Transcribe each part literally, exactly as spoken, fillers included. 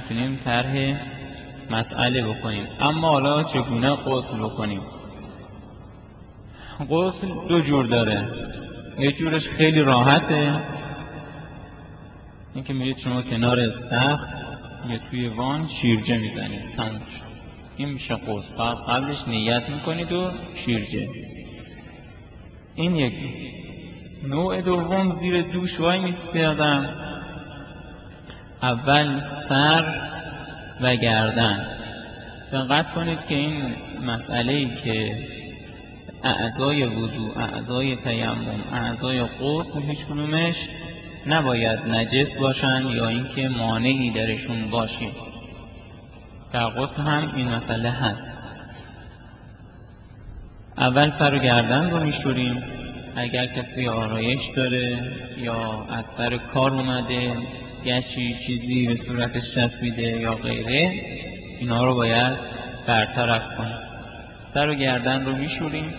میتونیم طرح مسئله بکنیم. اما حالا چگونه غسل بکنیم؟ غسل دو جور داره. یه جورش خیلی راحته، این که میرید شما کنار استخر یا توی وان شیرجه میزنید، تموم شد. این میشه غسل. قبلش نیت میکنید و شیرجه. این یک. نوع دوم زیر دوش وای میسته آدم، اول سر و گردن. دقت کنید که این مسئله‌ای که اعضای وضو، اعضای تیمم، اعضای غسل، هیچ کدومش نباید نجس باشن یا اینکه مانعی درشون باشه. در غسل هم این مسئله هست. اول سر و گردن رو میشوریم. اگر کسی آرایش داره یا از سر کار اومده گچی چیزی به صورتش چسبیده یا غیره، اینا رو باید برطرف کنیم. سر و گردن رو میشوریم.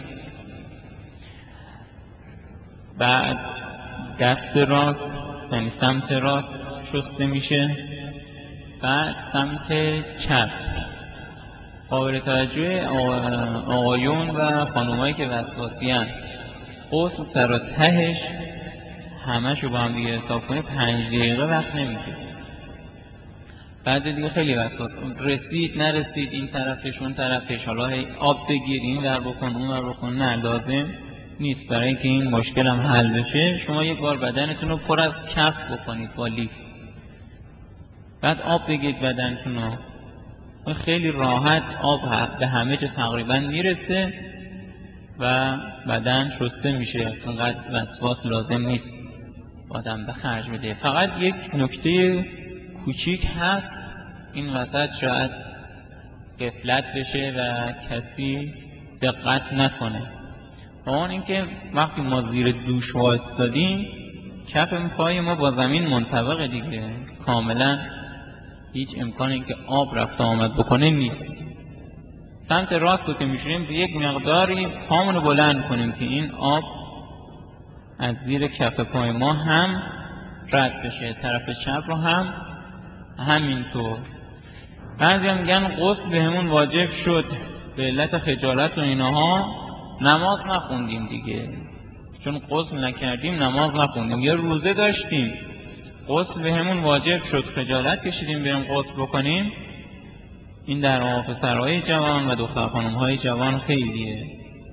بعد دست راست، یعنی سمت راست شسته میشه. بعد سمت چپ. قابل توجه آقایون و خانومایی که وسواسی هستند، غسل سر و تهش همه‌شو با هم دیگه حساب کنید پنج دقیقه وقت نمیگیره. بعضی دیگه خیلی وسواس، رسید نرسید، این طرفش اون طرفش، حالا هی آب بگیر، این ور بکن اون ور بکن. نه، لازم نیست. برای اینکه این مشکل هم حل بشه شما یک بار بدنتون رو پر از کف بکنید با لیف، بعد آب بگید بدنتون رو. خیلی راحت آب به همه جا تقریبا میرسه و بدن شسته میشه. اونقدر وسواس لازم نیست آدم به خرج بده. فقط یک نکته کوچیک هست، این وسط شاید غفلت بشه و کسی دقت نکنه. اون اینکه وقتی ما زیر دوش وایستادیم کف پای ما با زمین منطبقه دیگه، کاملا هیچ امکانی که آب رفت آمد بکنه نیست. سمت راست رو که میشوریم به یک مقداری پامونو بلند کنیم که این آب از زیر کف پای ما هم رد بشه، طرف چپ رو هم همینطور. بعضی هم میگن غسل بهمون واجب شد به علت خجالت و اینها نماز نخوندیم دیگه، چون غسل نکردیم نماز نخوندیم. یا روزه داشتیم غسل بهمون واجب شد، خجالت کشیدیم بریم غسل بکنیم. این در آقا پسرهای جوان و دختر خانمهای جوان خیلیه،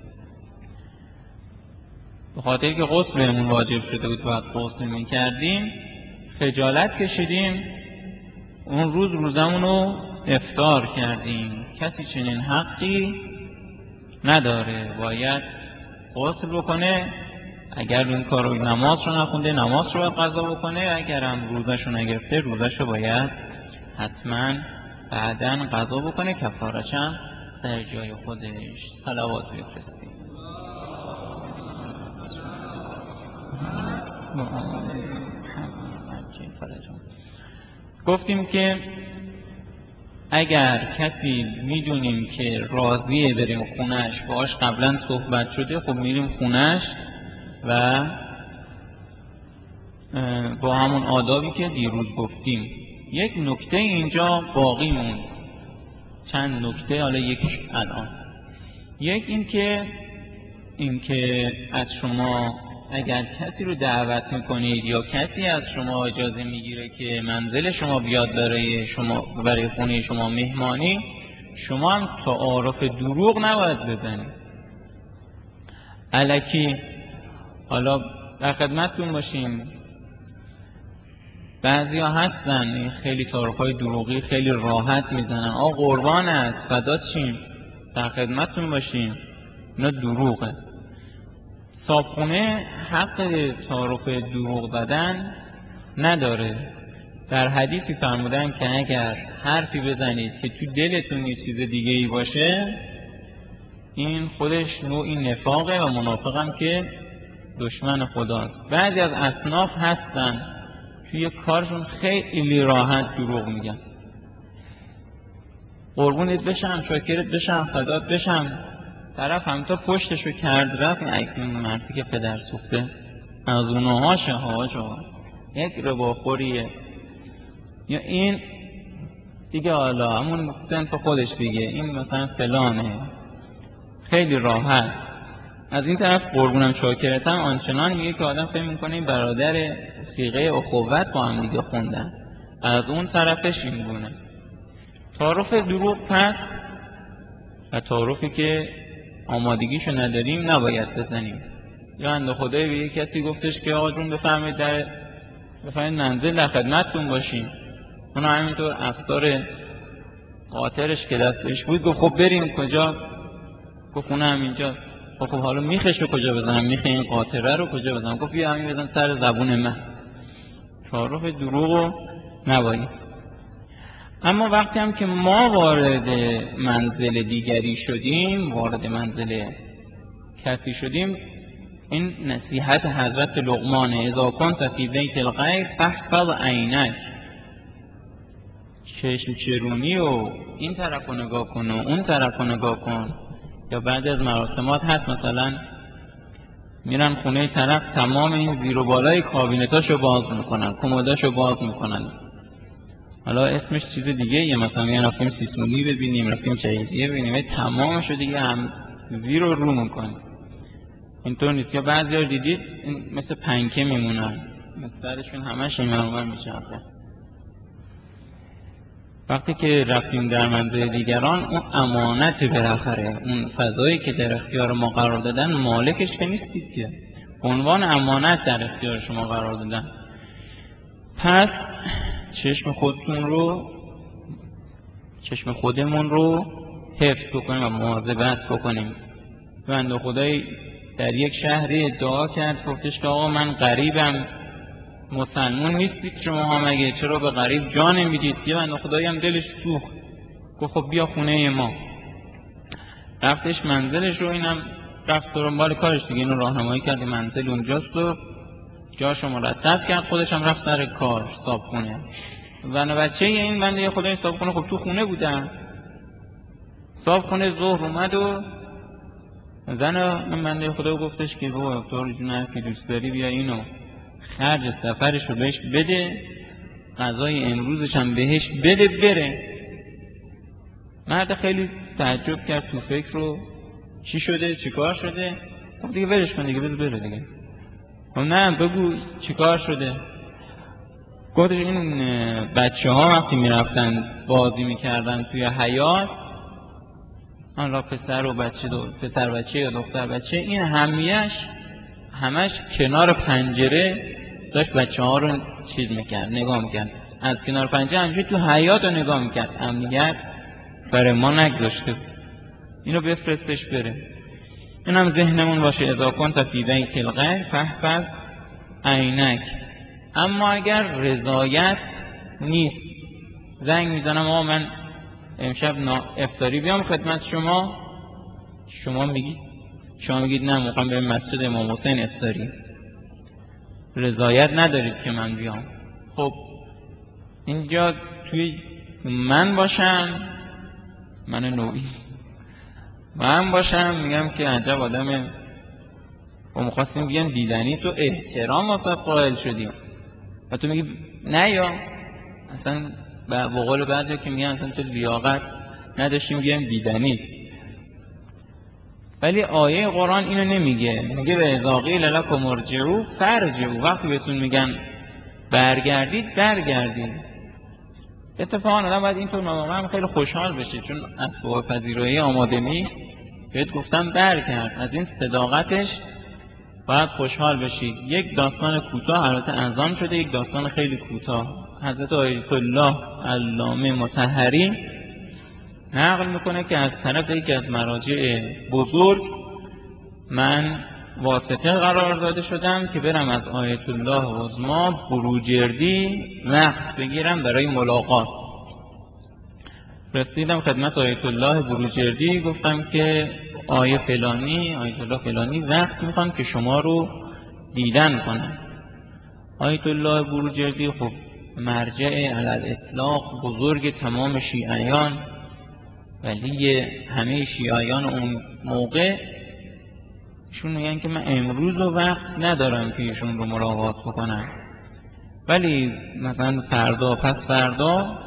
به خاطر که غسل بهمون واجب شده بود بعد غسل میکردیم خجالت کشیدیم، اون روز روزمون رو افطار کردیم. کسی چنین حقی نداره، باید غسل بکنه. اگر این کارو نماز رو نخونده نماز رو باید قضا بکنه، اگر هم روزش رو نگرفته روزش رو باید حتما بعدن قضا بکنه، کفارش هم سر جای خودش. صلوات بفرستیم. گفتیم که اگر کسی میدونیم که راضیه بریم خونش، باهاش قبلا صحبت شده، خب میریم خونش و با همون آدابی که دیروز گفتیم. یک نکته اینجا باقی موند، چند نکته، حالا یکیش الان. یک این که این که از شما اگر کسی رو دعوت میکنید یا کسی از شما اجازه میگیره که منزل شما بیاد برای شما برای خونه شما مهمانی، شما هم تعارف دروغ نباید بزنید. الکی حالا در خدمتتون باشیم، بعضی ها هستن خیلی تعارف‌های دروغی خیلی راحت میزنن، آ قربانت فدات شیم در خدمتتون باشیم، اینا دروغه. صاحبخونه حق تعارف دروغ زدن نداره. در حدیثی فرمودن که اگر حرفی بزنید که تو دلتون یه چیز دیگه ای باشه، این خودش نوعی نفاقه و منافقم که دشمن خداست. بعضی از اصناف هستن توی کارشون خیلی راحت دروغ میگن، قربونت بشم، شاکرت بشم، فدات بشم، طرف هم تا پشتشو کرد رفت. این مردی که پدر سوخته از اونهاشه هاجا، یک رباخوریه. یا این دیگه حالا همون صنف خودش دیگه، این مثلا فلانه، خیلی راحت. از این طرف قربونم شاکرتم آنچنان میگه که آدم فکر میکنه این برادر صیغه اخوت با هم دیگه خوندن. از اون طرفش این گونه تعارف دروغ پس و تعارفی که آمادگیشو نداریم نباید بزنیم. یا اند خدای به یک کسی گفتش که آقا جون بفرمایید در بفرمایید منزل در خدمتتون باشیم. اونا همینطور افسار قاطرش که دستش بود گفت خب بریم کجا؟ گفت خونه هم اینجاست. خب خب حالا میخشو کجا بزنم؟ میخه این قاطره رو کجا بزنم؟ گفت بیا همین بزن سر زبون من. تعارف دروغو نباید. اما وقتی هم که ما وارد منزل دیگری شدیم، وارد منزل کسی شدیم، این نصیحت حضرت لقمانه: اذا کنت فی بیت الغیر فاحفظ عینک. چشم چرونی و این طرف رو نگاه کن و اون طرف رو نگاه کن. یا بعضی از مراسمات هست مثلا میرن خونه طرف تمام این زیر و بالای کابینتاشو باز میکنن، کمداشو باز میکنن، حالا اسمش چیز دیگه یه، مثلا میگن رفتیم سیسمونی ببینیم، رفتیم چهیزیه ببینیم، تمامشو دیگه هم زیر و رو میکنن. اینطور نیست. یا بعضی ها دیدید مثل پنکه میمونن، سرشون همش این منور میچرخه. وقتی که رفتیم در منزل دیگران، اون امانت بالاخره، اون فضایی که در اختیار ما قرار دادن مالکش که نیستید که، عنوان امانت در اختیار شما قرار دادن. پس چشم خودتون رو، چشم خودمون رو حفظ بکنیم و مواظبت بکنیم. بنده خدای در یک شهری ادعا کرد، گفتش که آقا من غریبم، مسلمون نیستید شما ها مگه؟ چرا به غریب جا نمیدید؟ یه بنده خدایی هم دلش سوخت، گفت خب بیا خونه ما. رفتش منزلش رو، اینم رفت دنبال کارش دیگه، اینو راهنمایی کرد منزل اونجاست و جاشو مرتب کرد، خودش هم رفت سر کار صابخونه. زن و بچه این بنده خدای صابخونه خب تو خونه بودن. صابخونه ظهر اومد و زن این بنده خدا گفتش که بابا تو جون هر که دوست داری بیا اینو خرج سفرش رو بهش بده، غذای امروزش هم بهش بده بره. مرد خیلی تعجب کرد، تو فکر رو چی شده چیکار شده. خب دیگه ولش کن دیگه، بذار بره دیگه. خب نه بگو چیکار شده. گفتش این بچه ها وقتی میرفتن بازی میکردن توی حیاط، حالا پسر و بچه دو پسر بچه یا دختر بچه، این همیش همش کنار پنجره داشت بچه ها رو چیز میکرد، نگاه میکرد. از کنار پنجره همجوری تو حیاط رو نگاه میکرد. امنیت برای ما نگذاشته، اینو بفرستش بره. اینم ذهنمون باشه: اذا کنت فی بیت الغیر فاحفظ عینک. اما اگر رضایت نیست، زنگ میزنم آقا من امشب افطاری بیام خدمت شما، شما میگید شما میگید نه موقعا به مسجد امام حسین افطاری، رضایت ندارید که من بیام. خب اینجا توی من باشم، من نوعی من باشم میگم که عجب آدم، و مخواستیم بیان دیدنی، تو احترام واسه قائل شدیم و تو میگی نه، یا اصلا به قول بعضی که میگن اصلا تو لیاقت نداشتیم بیان دیدنی. ولی آیه قرآن اینو نمیگه، میگه به اذا قیل لکم ارجعوا فارجعوا. وقتی بهتون میگن برگردید برگردید. اتفاقا آدم باید اینطور واقعا خیلی خوشحال بشه، چون اسباب پذیرایی آماده نیست، بهت گفتم برگرد، از این صداقتش باید خوشحال بشید. یک داستان کوتاه، البته اذان شده، یک داستان خیلی کوتاه. حضرت آیت الله علامه مطهری نقل میکنه که از طرف یکی از مراجع بزرگ من واسطه قرار داده شدم که برم از آیت الله عظما بروجردی وقت بگیرم برای ملاقات. رسیدم خدمت آیت الله بروجردی، گفتم که آیه فلانی آیت الله فلانی وقت میخوان که شما رو دیدن کنن. آیت الله بروجردی خب مرجع علی الاطلاق، بزرگ تمام شیعیان، ولی همه شیعیان اون موقع، ایشون میگن که من امروز و وقت ندارم که ایشون رو ملاقات بکنم، ولی مثلا فردا پس فردا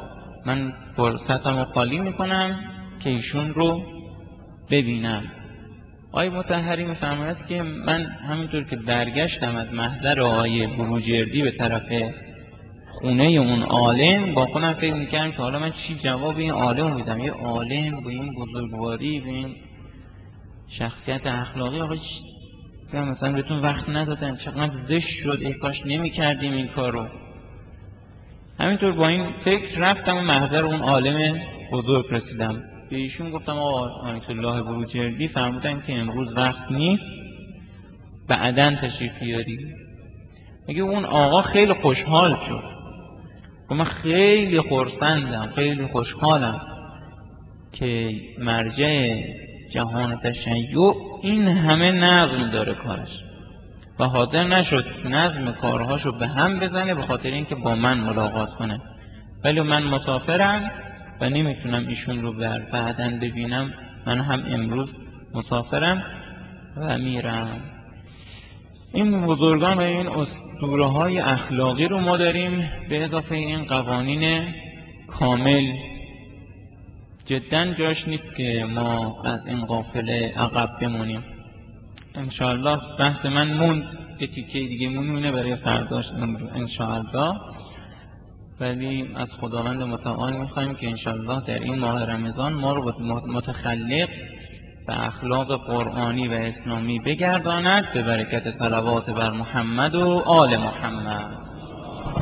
من فرصتمو خالی میکنم که ایشون رو ببینم. آقای مطهری میفرماید که من همینطور که برگشتم از محضر آقای بروجردی به طرف خونه اون عالم، با خودم فکر میکردم که حالا من چی جواب این عالم میدم. یه عالم با این بزرگواری، به این شخصیت اخلاقی، آقا مثلا بهتون وقت ندادن، چقدر زشت شد، ای کاش نمی کردیم این کارو. همینطور با این فکر رفتم و محضر اون عالم بزرگ رسیدم. به ایشون گفتم آقا آیت الله بروجردی فرمودن که امروز وقت نیست، بعداً تشریف بیاری. میگه اون آقا خیلی خوشحال شد و من خیلی خرسندم، خیلی خوشحالم که مرجع جهان تشیع این همه نظم داره کارش و حاضر نشد نظم کارهاشو به هم بزنه به خاطر اینکه با من ملاقات کنه. ولی من مسافرم و نمیتونم ایشون رو بعداً ببینم، من هم امروز مسافرم و میرم. این بزرگان و این اسطوره های اخلاقی رو ما داریم، به اضافه این قوانین کامل. جدا جاش نیست که ما از این قافله عقب بمونیم. انشاءالله بحث من موند، یه تیکه دیگه مونه برای فرداش انشاءالله. ولی از خداوند متعال میخوایم که انشاءالله در این ماه رمضان ما رو متخلق به اخلاق قرآنی و اسلامی بگرداند، به برکت صلوات بر محمد و آل محمد.